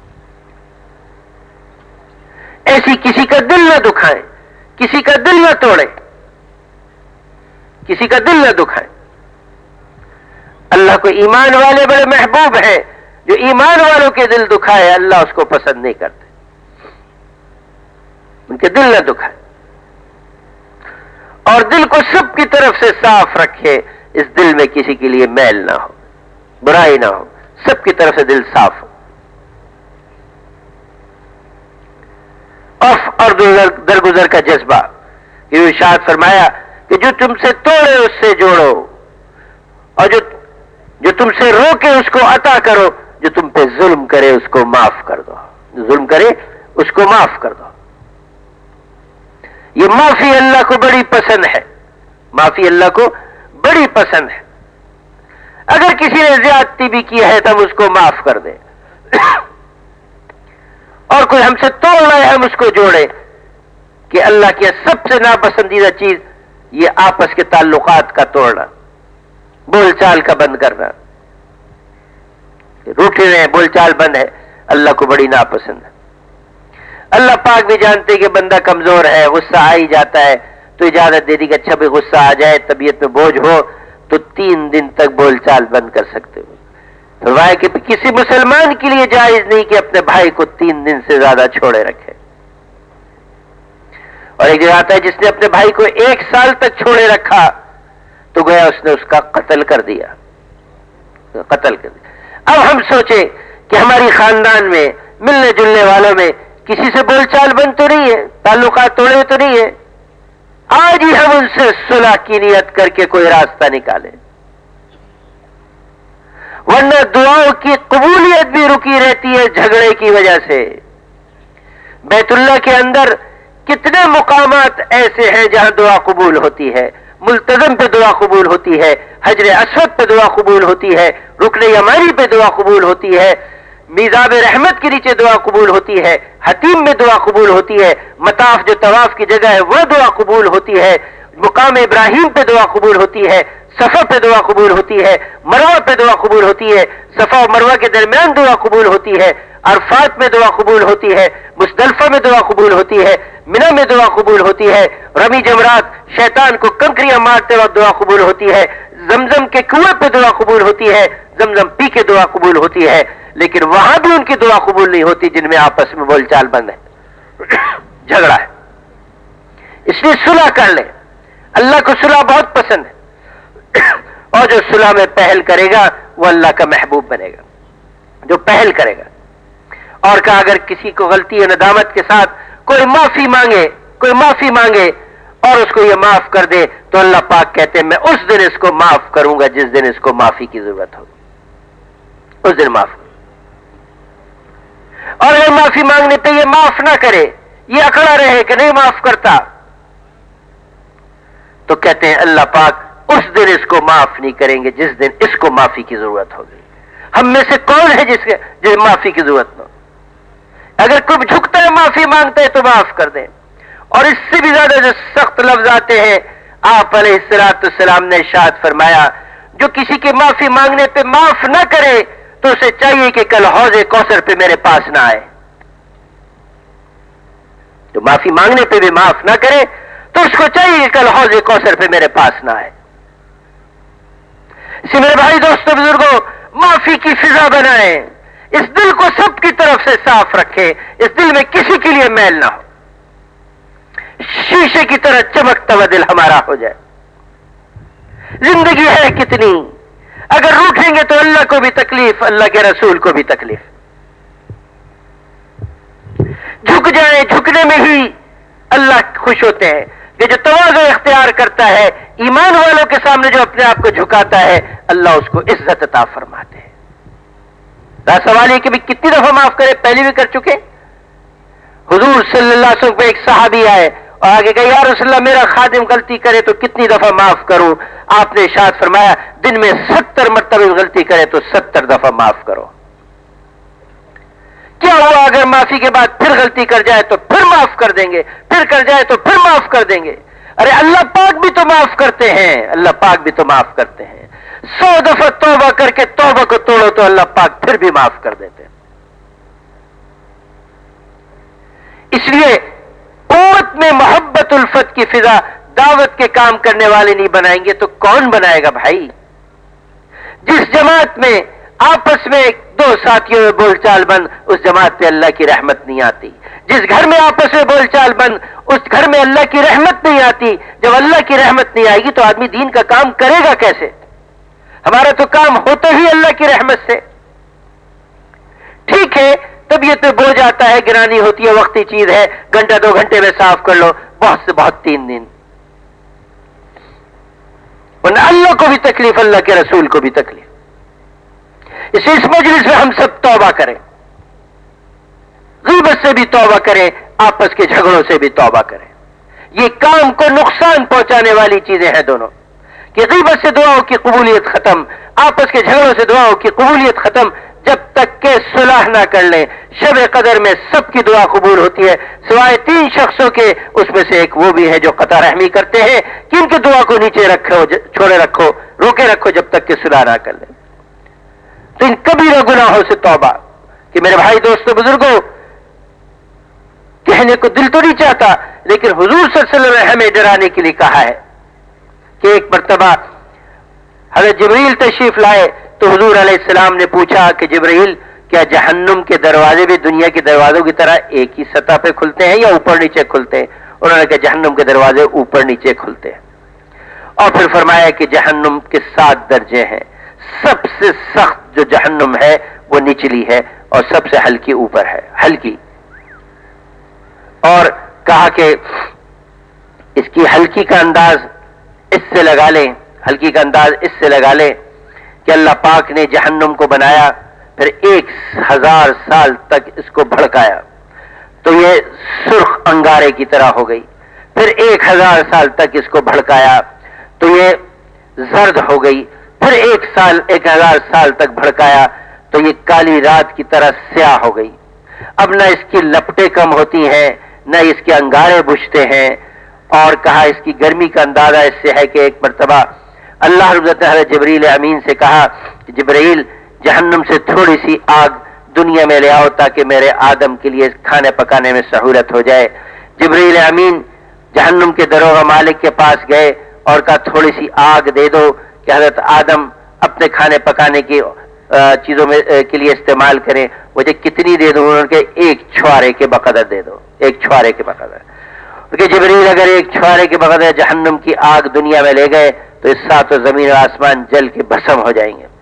ایسی کسی کا دل نہ دکھائیں، کسی کا دل نہ توڑیں، کسی کا دل نہ دکھائیں۔ اللہ کو ایمان والے بڑے محبوب ہیں، جو ایمان والوں کے دل دکھائے اللہ اس کو پسند نہیں کرتے، ان کے دل نہ دکھائے، اور دل کو سب کی طرف سے صاف رکھے، اس دل میں کسی کے لیے میل نہ ہو، برائی نہ ہو، سب کی طرف سے دل صاف ہو۔ اف اور درگزر کا جذبہ، یہ ارشاد فرمایا کہ جو تم سے توڑے اس سے جوڑو، اور جو جو تم سے روکے اس کو عطا کرو، جو تم پہ ظلم کرے اس کو معاف کر دو، جو ظلم کرے اس کو معاف کر دو۔ یہ معافی اللہ کو بڑی پسند ہے، معافی اللہ کو بڑی پسند ہے۔ اگر کسی نے زیادتی بھی کی ہے تو ہم اس کو معاف کر دیں، اور کوئی ہم سے توڑ رہا ہے ہم اس کو جوڑیں، کہ اللہ کی سب سے ناپسندیدہ چیز یہ آپس کے تعلقات کا توڑنا، بول چال کا بند کرنا، روٹے رہے بول چال بند ہے، اللہ کو بڑی ناپسند ہے۔ اللہ پاک بھی جانتے کہ بندہ کمزور ہے، غصہ آ ہی جاتا ہے، تو اجازت دے دی کہ اچھا بھی غصہ آ جائے، طبیعت میں بوجھ ہو تو تین دن تک بول چال بند کر سکتے ہو۔ فرمایا کہ کسی مسلمان کے لیے جائز نہیں کہ اپنے بھائی کو تین دن سے زیادہ چھوڑے رکھے۔ اور ایک جگہ آتا ہے جس نے اپنے بھائی کو ایک سال تک چھوڑے رکھا تو گویا اس نے اس کا قتل کر دیا، قتل کر دیا۔ اب ہم سوچیں کہ ہماری خاندان میں ملنے جلنے والوں میں کسی سے بول چال بند تو نہیں ہے، تعلقات توڑے تو نہیں ہے، آج ہی ہم ان سے صلح کی نیت کر کے کوئی راستہ نکالیں، ورنہ دعاؤں کی قبولیت بھی رکی رہتی ہے جھگڑے کی وجہ سے۔ بیت اللہ کے اندر کتنے مقامات ایسے ہیں جہاں دعا قبول ہوتی ہے، ملتزم پہ دعا قبول ہوتی ہے، حجر اسود پہ دعا قبول ہوتی ہے، رکن یمانی پہ دعا قبول ہوتی ہے، میزاب رحمت کے نیچے دعا قبول ہوتی ہے، حتیم میں دعا قبول ہوتی ہے، مطاف جو طواف کی جگہ ہے وہ دعا قبول ہوتی ہے، مقام ابراہیم پہ دعا قبول ہوتی ہے، صفا پہ دعا قبول ہوتی ہے، مروہ پہ دعا قبول ہوتی ہے، صفا اور مروہ کے درمیان دعا قبول ہوتی ہے، عرفات میں دعا قبول ہوتی ہے، مزدلفہ میں دعا قبول ہوتی ہے، منی میں دعا قبول ہوتی ہے، رمی جمرات شیطان کو کنکریاں مارتے وقت دعا قبول ہوتی ہے، زمزم کے کنویں پہ دعا قبول ہوتی ہے، زمزم پی کے دعا قبول ہوتی ہے، لیکن وہاں بھی ان کی دعا قبول نہیں ہوتی جن میں آپس میں بول چال بند ہے، جھگڑا ہے۔ اس لیے صلح کر لیں، اللہ کو صلح بہت پسند ہے، اور جو صلح میں پہل کرے گا وہ اللہ کا محبوب بنے گا، جو پہل کرے گا۔ اور کہا اگر کسی کو غلطی یا ندامت کے ساتھ کوئی معافی مانگے کوئی معافی مانگے اور اس کو یہ معاف کر دے تو اللہ پاک کہتے ہیں میں اس دن اس کو معاف کروں گا جس دن اس کو معافی کی ضرورت ہوگی، اس دن معاف۔ اور اگر معافی مانگنے پہ یہ معاف نہ کرے، یہ اکڑا رہے کہ نہیں معاف کرتا، تو کہتے ہیں اللہ پاک اس دن اس کو معاف نہیں کریں گے جس دن اس کو معافی کی ضرورت ہوگی۔ ہم میں سے کون ہے جس کے جس معافی کی ضرورت نہ؟ اگر کوئی جھکتا ہے معافی مانگتا ہے تو معاف کر دیں۔ اور اس سے بھی زیادہ جو سخت لفظ آتے ہیں، آپ علیہ الصلوۃ والسلام نے ارشاد فرمایا جو کسی کی معافی مانگنے پہ معاف نہ کرے تو اسے چاہیے کہ کل حوض کوثر پہ میرے پاس نہ آئے۔ جو معافی مانگنے پہ بھی معاف نہ کرے تو اس کو چاہیے کہ کل حوض کوثر پہ میرے پاس نہ آئے۔ اسی میرے بھائی دوستوں بزرگوں، معافی کی فضا بنائیں، اس دل کو سب کی طرف سے صاف رکھیں، اس دل میں کسی کے لیے میل نہ ہو، شیشے کی طرح چمکتا ہوا دل ہمارا ہو جائے۔ زندگی ہے کتنی، اگر روٹھیں گے تو اللہ کو بھی تکلیف، اللہ کے رسول کو بھی تکلیف۔ جھک جائیں، جھکنے میں ہی اللہ خوش ہوتے ہیں کہ جو تواضع اختیار کرتا ہے، ایمان والوں کے سامنے جو اپنے آپ کو جھکاتا ہے، اللہ اس کو عزت عطا فرماتے ہیں۔ سوال یہ کہ بھی کتنی دفعہ معاف کرے، پہلے بھی کر چکے۔ حضور صلی اللہ علیہ وسلم پہ ایک صحابی آئے اور آگے کہا یا رسول اللہ میرا خادم غلطی کرے تو کتنی دفعہ معاف کروں؟ آپ نے ارشاد فرمایا دن میں ستر مرتبہ غلطی کرے تو ستر دفعہ معاف کرو۔ کیا ہوا اگر معافی کے بعد پھر غلطی کر جائے تو پھر معاف کر دیں گے، پھر کر جائے تو پھر معاف کر دیں گے؟ ارے اللہ پاک بھی تو معاف کرتے ہیں، اللہ پاک بھی تو معاف کرتے ہیں۔ سو دفعہ توبہ کر کے توبہ کو توڑو تو اللہ پاک پھر بھی معاف کر دیتے ہیں۔ اس لیے امت میں محبت الفت کی فضا دعوت کے کام کرنے والے نہیں بنائیں گے تو کون بنائے گا بھائی؟ جس جماعت میں آپس میں دو ساتھیوں میں بول چال بند، اس جماعت پہ اللہ کی رحمت نہیں آتی۔ جس گھر میں آپس میں بول چال بند، اس گھر میں اللہ کی رحمت نہیں آتی۔ جب اللہ کی رحمت نہیں آئے گی تو آدمی دین کا کام کرے گا کیسے؟ ہمارا تو کام ہوتا ہی اللہ کی رحمت سے۔ ٹھیک ہے طبیعت میں بوجھ آتا ہے، گرانی ہوتی ہے، وقتی چیز ہے، گھنٹہ دو گھنٹے میں صاف کر لو، بہت سے بہت تین دن، ورنہ اللہ کو بھی تکلیف، اللہ کے رسول کو بھی تکلیف۔ اس اس مجلس میں ہم سب توبہ کریں، غیبت سے بھی توبہ کریں، آپس کے جھگڑوں سے بھی توبہ کریں۔ یہ کام کو نقصان پہنچانے والی چیزیں ہیں دونوں، کہ غیبت سے دعاؤں کی قبولیت ختم، آپس کے جھگڑوں سے دعاؤں کی قبولیت ختم، جب تک کہ صلح نہ کر لیں. شب قدر میں سب کی دعا قبول ہوتی ہے سوائے تین شخصوں کے، اس میں سے ایک وہ بھی ہے جو قطع رحمی کرتے ہیں کہ ان کی دعا کو نیچے رکھو، چھوڑے رکھو، روکے رکھو جب تک کہ صلح نہ کر لیں. تو ان کبیرہ گناہوں سے توبہ. کہ میرے بھائی دوستو بزرگوں، کہنے کو دل تو نہیں چاہتا، لیکن حضور صلی اللہ علیہ وسلم نے ہمیں ڈرانے کے لیے کہا ہے کہ ایک مرتبہ حضرت جبریل تشریف لائے تو حضور علیہ السلام نے پوچھا کہ جبریل، کیا جہنم کے دروازے بھی دنیا کے دروازوں کی طرح ایک ہی سطح پہ کھلتے ہیں یا اوپر نیچے کھلتے ہیں؟ انہوں نے کہا جہنم کے دروازے اوپر نیچے کھلتے ہیں. اور پھر فرمایا کہ جہنم کے سات درجے ہیں، سب سے سخت جو جہنم ہے وہ نچلی ہے اور سب سے ہلکی اوپر ہے، ہلکی. اور کہا کہ اس کی ہلکی کا انداز اس سے لگا لیں، ہلکی کا انداز اس سے لگا لیں کہ اللہ پاک نے جہنم کو بنایا، پھر ایک ہزار سال تک اس کو بھڑکایا تو یہ سرخ انگارے کی طرح ہو گئی. پھر ایک ہزار سال تک اس کو بھڑکایا تو یہ زرد ہو گئی. پھر ایک سال ایک ہزار سال تک بھڑکایا تو یہ کالی رات کی طرح سیاہ ہو گئی. اب نہ اس کی لپٹیں کم ہوتی ہیں نہ اس کے انگارے بجھتے ہیں. اور کہا اس کی گرمی کا اندازہ اس سے ہے کہ ایک مرتبہ اللہ رب العزت نے حضرت جبریل امین سے کہا کہ جبریل جہنم سے تھوڑی سی آگ دنیا میں لے آؤ تاکہ میرے آدم کے لیے کھانے پکانے میں سہولت ہو جائے. جبریل امین جہنم کے دروغ مالک کے پاس گئے اور کہا تھوڑی سی آگ دے دو کہ حضرت آدم اپنے کھانے پکانے کی چیزوں میں کے لیے استعمال کریں. مجھے کتنی دے دوں؟ انہوں نے کہا ایک چھوارے کے بقدر دے دو، ایک چھوارے کے بقدر. کہ جبریل اگر ایک چھوارے کے بقدر جہنم کی آگ دنیا میں لے گئے تو اس ساتوں زمین اور آسمان جل کے بھسم ہو جائیں گے.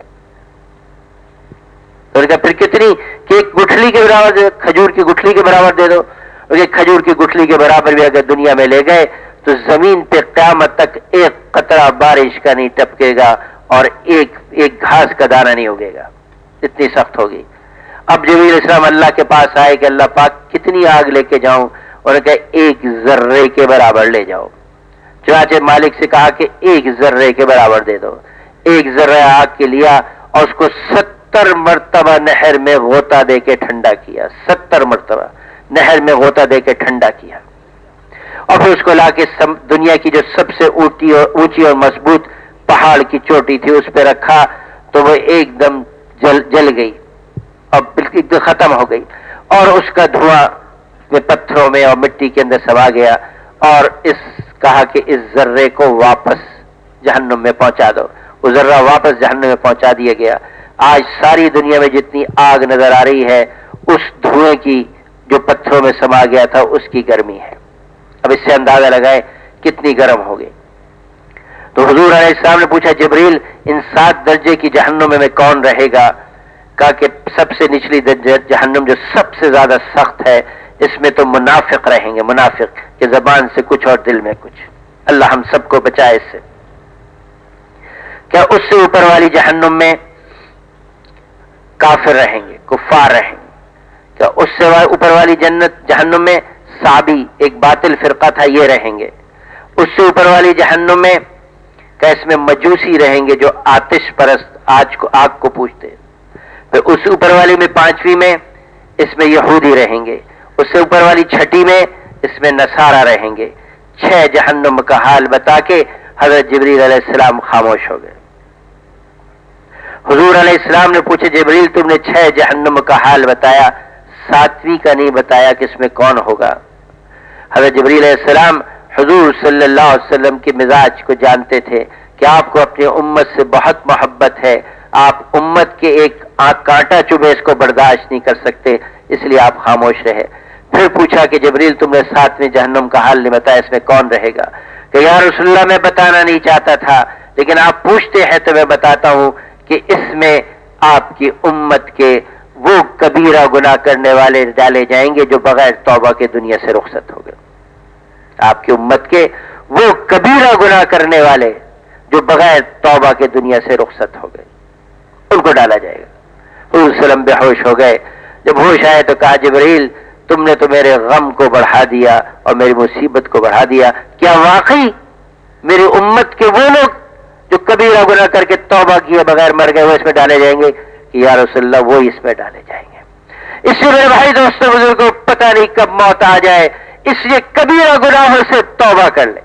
تو ان کا پھر کتنی کہ ایک گٹھلی کے برابر دے دو، کھجور کی گٹھلی کے برابر دے دو. کھجور کی گٹھلی کے برابر بھی اگر دنیا میں لے گئے تو زمین پہ قیامت تک ایک قطرہ بارش کا نہیں ٹپکے گا اور ایک ایک گھاس کا دانہ نہیں ہوگے گا، اتنی سخت ہوگی. اب جبریل علیہ السلام اللہ کے پاس آئے کہ اللہ پاک کتنی آگ لے کے جاؤں؟ اور کہ ایک ذرے کے برابر لے جاؤ. چنانچہ مالک سے کہا کہ ایک ذرے کے برابر دے دو. ایک ذرہ آگ کے لیا اور اس کو ستر مرتبہ نہر میں غوطہ دے کے ٹھنڈا کیا. ستر مرتبہ نہر میں غوطہ دے کے ٹھنڈا کیا اور پھر اس کو لا کے دنیا کی جو سب سے اونچی اور اونچی اور مضبوط پہاڑ کی چوٹی تھی اس پہ رکھا تو وہ ایک دم جل جل گئی اور بالکل ختم ہو گئی. اور اس کا دھواں پتھروں میں اور مٹی کے اندر سما گیا. اور اس کہا کہ اس ذرے کو واپس جہنم میں پہنچا دو. وہ ذرہ واپس جہنم میں پہنچا دیا گیا. آج ساری دنیا میں جتنی آگ نظر آ رہی ہے اس دھوئیں کی جو پتھروں میں سما گیا تھا اس کی گرمی ہے. اب اس سے اندازہ لگائے کتنی گرم ہوگی. تو حضور علیہ السلام نے پوچھا جبریل ان سات درجے کی جہنم میں کون رہے گا؟ کہا کہ سب سے نچلی درجہ جہنم جو سب سے زیادہ سخت ہے اس میں تو منافق رہیں گے. منافق کہ زبان سے کچھ اور دل میں کچھ. اللہ ہم سب کو بچائے اس سے. کیا اس سے اوپر والی جہنم میں کافر رہیں گے، کفار رہیں گے؟ کیا اس سے اوپر والی جنت جہنم میں صابی ایک باطل فرقہ تھا یہ رہیں گے؟ اس سے اوپر والی جہنم میں کیا اس میں مجوسی رہیں گے جو آتش پرست آج کو آگ کو پوجتے؟ پھر اس اوپر والی میں پانچویں میں اس میں یہودی رہیں گے. اس سے اوپر والی چھٹی میں اس میں نصارہ رہیں گے. چھ جہنم کا حال بتا کے حضرت جبریل علیہ السلام خاموش ہو گئے. حضور علیہ السلام نے پوچھا جبریل تم نے چھ جہنم کا حال بتایا، ساتویں کا نہیں بتایا کہ اس میں کون ہوگا؟ حضرت جبریل علیہ السلام حضور صلی اللہ علیہ وسلم کے مزاج کو جانتے تھے کہ آپ کو اپنی امت سے بہت محبت ہے. آپ امت کے ایک آنکھ کانٹا چبھے اس کو برداشت نہیں کر سکتے، اس لیے آپ خاموش رہے. پھر پوچھا کہ جبریل تم نے ساتویں جہنم کا حال نہیں بتایا، اس میں کون رہے گا؟ کہ یا رسول اللہ میں بتانا نہیں چاہتا تھا لیکن آپ پوچھتے ہیں تو میں بتاتا ہوں کہ اس میں آپ کی امت کے وہ کبیرہ گناہ کرنے والے ڈالے جائیں گے جو بغیر توبہ کے دنیا سے رخصت ہو گئے. آپ کی امت کے وہ کبیرہ گناہ کرنے والے جو بغیر توبہ کے دنیا سے رخصت ہو گئے ان کو ڈالا جائے گا. حضور صلی اللہ علیہ وسلم بے ہوش ہو گئے. جب ہوش آئے تو کہا جبریل تم نے تو میرے غم کو بڑھا دیا اور میری مصیبت کو بڑھا دیا. کیا واقعی میری امت کے وہ لوگ جو کبیرہ گناہ کر کے توبہ کیے بغیر مر گئے وہ اس میں ڈالے جائیں گے؟ کہ یا رسول اللہ وہ اس میں ڈالے جائیں گے. اس لیے میرے بھائی دوستوں بزرگوں پتہ نہیں کب موت آ جائے، اس لیے کبیرہ گناہوں سے توبہ کر لیں.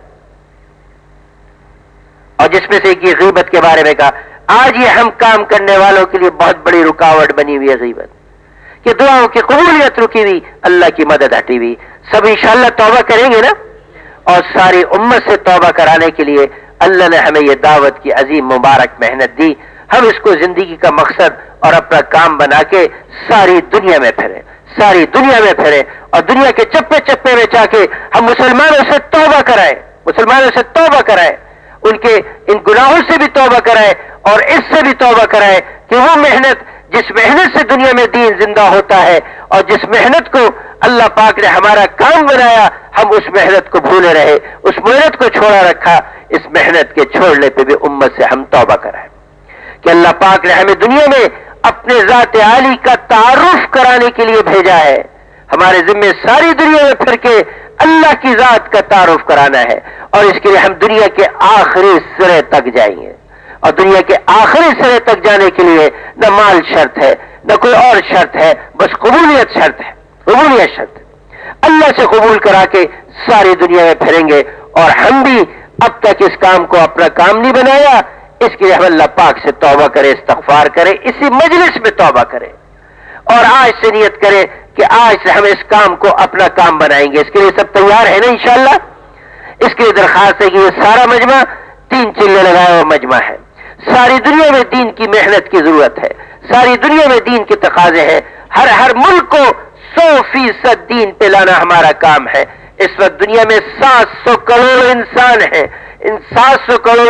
اور جس میں سے ایک یہ غیبت کے بارے میں کہا، آج یہ ہم کام کرنے والوں کے لیے بہت بڑی رکاوٹ بنی ہوئی ہے غیبت، کہ دعاؤں کی قبولیت رکی ہوئی، اللہ کی مدد ہٹی ہوئی. سب انشاءاللہ توبہ کریں گے نا، اور ساری امت سے توبہ کرانے کے لیے اللہ نے ہمیں یہ دعوت کی عظیم مبارک محنت دی. ہم اس کو زندگی کا مقصد اور اپنا کام بنا کے ساری دنیا میں پھریں، ساری دنیا میں پھریں، اور دنیا کے چپے چپے میں جا کے ہم مسلمانوں سے توبہ کرائیں، مسلمانوں سے توبہ کرائیں، ان کے ان گناہوں سے بھی توبہ کرائیں اور اس سے بھی توبہ کرائیں کہ وہ محنت جس محنت سے دنیا میں دین زندہ ہوتا ہے، اور جس محنت کو اللہ پاک نے ہمارا کام بنایا، ہم اس محنت کو بھولے رہے، اس محنت کو چھوڑا رکھا. اس محنت کے چھوڑنے پہ بھی امت سے ہم توبہ کرائیں کہ اللہ پاک نے ہمیں دنیا میں اپنے ذات عالی کا تعارف کرانے کے لیے بھیجا ہے. ہمارے ذمہ ساری دنیا میں پھر کے اللہ کی ذات کا تعارف کرانا ہے، اور اس کے لیے ہم دنیا کے آخری سرے تک جائیں گے. اور دنیا کے آخری سرے تک جانے کے لیے نہ مال شرط ہے، نہ کوئی اور شرط ہے، بس قبولیت شرط ہے، قبولیت شرط ہے. اللہ سے قبول کرا کے ساری دنیا میں پھریں گے. اور ہم بھی اب تک اس کام کو اپنا کام نہیں بنایا، اس کے لیے ہم اللہ پاک سے توبہ کرے، استغفار کرے، اسی مجلس میں توبہ کرے، اور آج سے نیت کرے کہ آج سے ہم اس کام کو اپنا کام بنائیں گے. اس کے لیے سب تیار ہے نا انشاءاللہ؟ اس کے لیے درخواست ہے کہ یہ سارا مجمع تین چلے لگایا ہوا مجمع ہے. ساری دنیا میں دین کی محنت کی ضرورت ہے، ساری دنیا میں دین کے تقاضے ہیں. ہر ہر ملک کو سو فیصد دین پہ لانا ہمارا کام ہے. اس وقت دنیا میں سات سو کروڑ انسان ہیں. ان سات سو کروڑ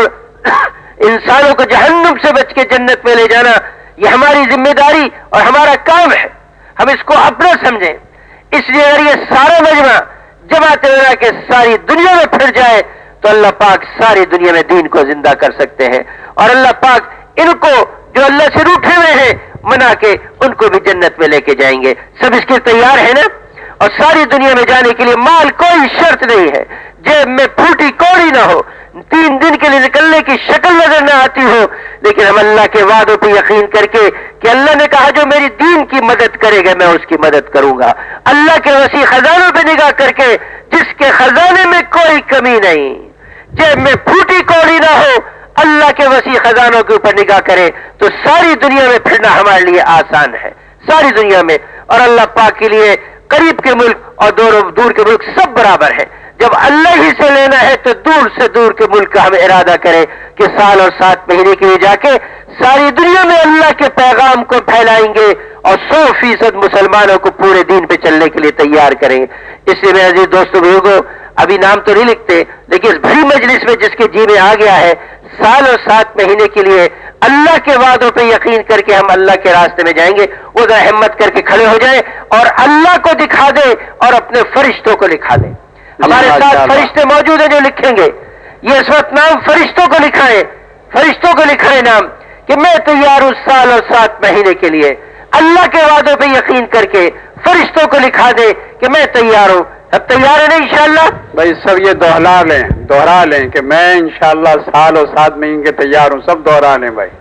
انسانوں کو جہنم سے بچ کے جنت میں لے جانا یہ ہماری ذمہ داری اور ہمارا کام ہے. ہم اس کو اپنا سمجھیں. اس لیے اگر یہ سارا مجمع جماعت علماء کے ساری دنیا میں پھر جائے تو اللہ پاک ساری دنیا میں دین کو زندہ کر سکتے ہیں، اور اللہ پاک ان کو جو اللہ سے روٹھے ہوئے ہیں منا کے ان کو بھی جنت میں لے کے جائیں گے. سب اس کے تیار ہیں نا؟ اور ساری دنیا میں جانے کے لیے مال کوئی شرط نہیں ہے، جیب میں پھوٹی کوڑی نہ ہو، تین دن کے لیے نکلنے کی شکل نظر نہ آتی ہو، لیکن ہم اللہ کے وعدوں پہ یقین کر کے کہ اللہ نے کہا جو میری دین کی مدد کرے گا میں اس کی مدد کروں گا. اللہ کے وسیع خزانوں پہ نگاہ کر کے جس کے خزانے میں کوئی کمی نہیں، جیب میں پھوٹی کوڑی نہ ہو، اللہ کے وسیع خزانوں کے اوپر نگاہ کرے تو ساری دنیا میں پھرنا ہمارے لیے آسان ہے، ساری دنیا میں. اور اللہ پاک کے لیے قریب کے ملک اور دور دور کے ملک سب برابر ہیں. جب اللہ ہی سے لینا ہے تو دور سے دور کے ملک کا ہم ارادہ کریں کہ سال اور سات مہینے کے لیے جا کے ساری دنیا میں اللہ کے پیغام کو پھیلائیں گے اور سو فیصد مسلمانوں کو پورے دین پہ چلنے کے لیے تیار کریں. اس لیے میرے عزیز دوستوں بزرگوں، ابھی نام تو نہیں لکھتے لیکن اس بڑی مجلس میں جس کے جی میں آ گیا ہے سال اور سات مہینے کے لیے اللہ کے وعدوں پہ یقین کر کے ہم اللہ کے راستے میں جائیں گے، وہ ذرا ہمت کر کے کھڑے ہو جائیں اور اللہ کو دکھا دیں اور اپنے فرشتوں کو لکھا دیں. ہمارے ساتھ فرشتے موجود ہیں جو لکھیں گے. یہ اس وقت نام فرشتوں کو لکھائیں، فرشتوں کو لکھائیں نام کہ میں تیار ہوں سال اور سات مہینے کے لیے. اللہ کے وعدوں پہ یقین کر کے فرشتوں کو لکھا دیں کہ میں تیار ہوں. اب تیار ہے نا انشاءاللہ؟ بھائی سب یہ دوہرا لیں دوہرا لیں کہ میں انشاءاللہ سال اور سات مہینے کے تیار ہوں. سب دوہرا لیں بھائی،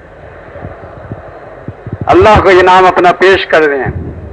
اللہ کو یہ نام اپنا پیش کر دیں.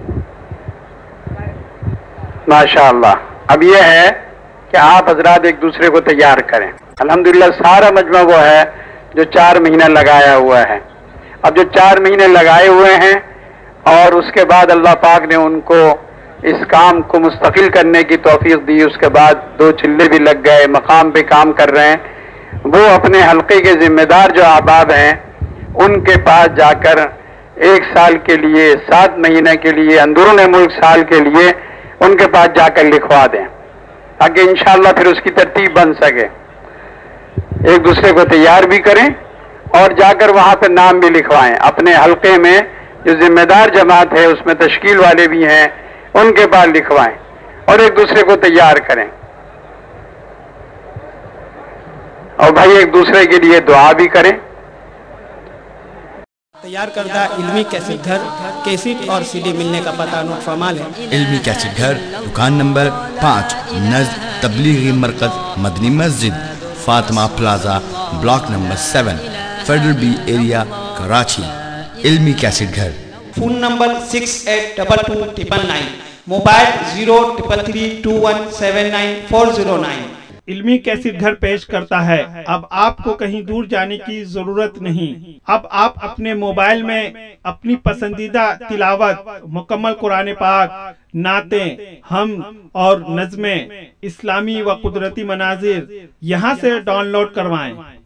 ماشاءاللہ. اب یہ ہے کہ آپ حضرات ایک دوسرے کو تیار کریں. الحمدللہ سارا مجمع وہ ہے جو چار مہینہ لگایا ہوا ہے. اب جو چار مہینے لگائے ہوئے ہیں اور اس کے بعد اللہ پاک نے ان کو اس کام کو مستقل کرنے کی توفیق دی، اس کے بعد دو چلے بھی لگ گئے، مقام پہ کام کر رہے ہیں. وہ اپنے حلقے کے ذمہ دار جو احباب ہیں ان کے پاس جا کر ایک سال کے لیے، سات مہینے کے لیے، اندرون ملک سال کے لیے ان کے پاس جا کر لکھوا دیں تاکہ انشاءاللہ پھر اس کی ترتیب بن سکے. ایک دوسرے کو تیار بھی کریں اور جا کر وہاں پہ نام بھی لکھوائیں. اپنے حلقے میں جو ذمہ دار جماعت ہے اس میں تشکیل والے بھی ہیں ان کے پاس لکھوائیں اور ایک دوسرے کو تیار کریں. اور بھائی ایک دوسرے کے لیے دعا بھی کریں. تیار کردہ علمی کیسٹ گھر کیسٹ اور سی ڈی ملنے کا پتہ نوٹ فرمان ہے. علمی کیسٹ گھر، دکان نمبر پانچ، نزد تبلیغی مرکز مدنی مسجد، Fatima plaza, block number seven, federal B area, Karachi. Ilmi cassette घर। Phone number six eight double two triple nine, mobile zero triple three two one seven nine four zero nine. Ilmi cassette घर पेश करता है। अब आपको कहीं दूर जाने की जरूरत नहीं। अब आप अपने मोबाइल में अपनी पसंदीदा तिलावत, मुकम्मल कुरान पाक, नातें, हम और नज़में, इस्लामी व कुदरती मनाजिर यहाँ से डाउनलोड करवाएं।